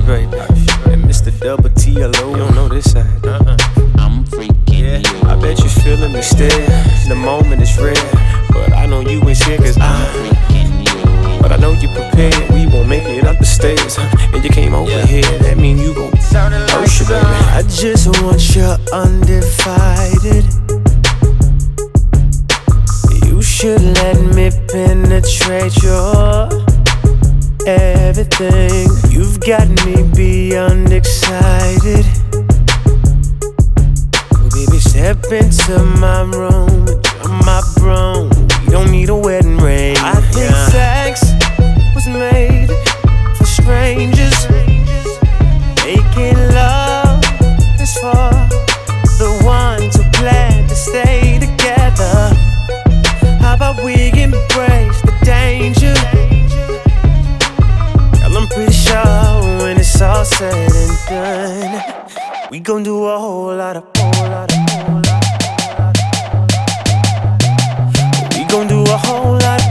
baby. And Mr. Double T-L-O. You don't know this side. I'm freaking you. I bet you feeling me still. The moment is rare, but I know you ain't scared, cause I'm freaking you. but I know you prepared. We won't make it up the stairs, and you came over here. That mean you gon' hurt you, baby. I just want you undivided. You should let me penetrate your everything. You've got me beyond excited. Oh, baby, step into my room, you're my broom. We don't need a wedding ring. I think sex was made for strangers. Making love is for the ones who plan to stay together. How about we embrace the danger? Girl, I'm pretty sure when it's all said and done, we gon' do a whole lot of. We gon' do a whole lot.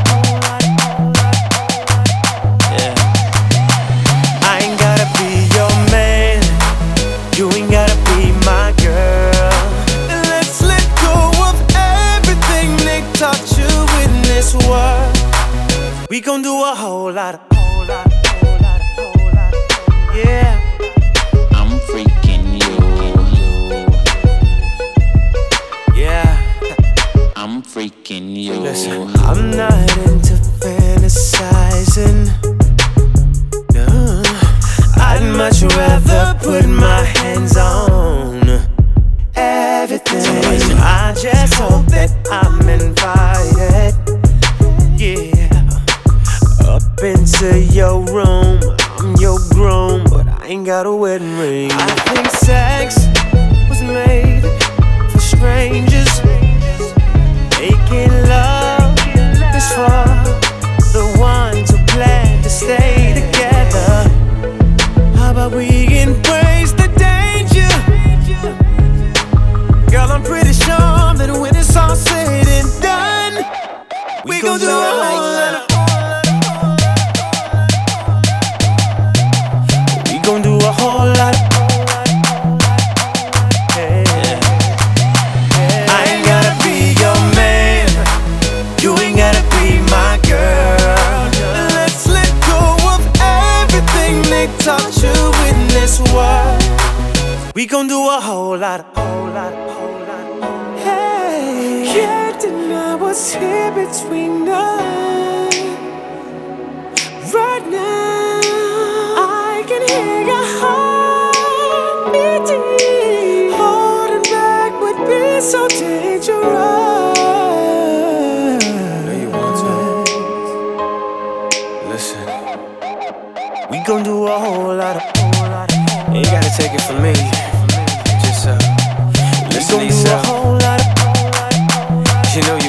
Yeah. I ain't gotta be your man, you ain't gotta be my girl. And let's let go of everything they taught you in this world. We gon' do a whole lot. Yeah. I'm freaking you. Yeah. I'm freaking you. Listen, I'm not into fantasizing. No, I'd much rather put my hands on everything. I just hope that I'm invited. Yeah, up into your room. I'm your groom, but I ain't got a wedding ring. I think sex was made for strangers. Making love is for the ones who plan to stay together. How about we embrace the danger? Girl, I'm pretty sure that when it's all said and done, we gon' do a whole lot. We gon' do a whole lot. I ain't gotta be your man, you ain't gotta be my girl. Let's let go of everything they taught you in this world. We gon' do a whole lot. Hey, can't deny what's here between us. Right now, I can hear your heart beating. Holding back would be so dangerous. Listen, we gon' do a whole lot. You ain't gotta take it from me. Just listen to yourself. You know you